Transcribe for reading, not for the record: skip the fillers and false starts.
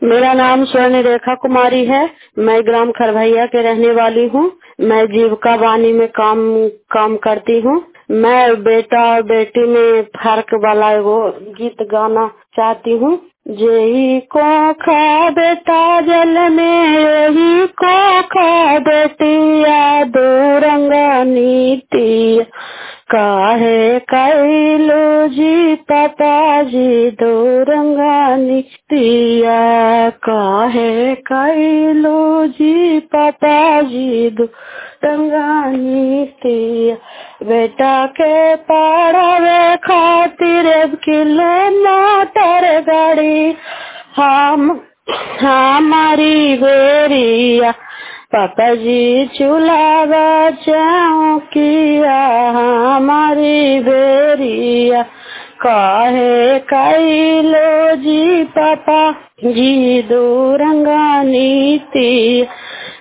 मेरा नाम स्वर्ण रेखा कुमारी है। मैं ग्राम खरभैया के रहने वाली हूँ। मैं जीविका वाणी में काम करती हूँ। मैं बेटा और बेटी में फर्क वाला वो गीत गाना चाहती हूँ। जेही को खा बेटा जल में, यही को खा बेटिया, दो रंगा नीतिया, काहे कैलो जी पापा जी, दो रंगा नीतिया, काहे कैलो जी पापा जी, दो रंगा नीतिया। बेटा के पढ़ावे खातिर किलोमीटर गाड़ी, हम हमारी बेरिया, पापा जी चूल्हा चौकिया, हमारी बेरिया, काहे कैलो जी पापा जी, दो रंगा नीति,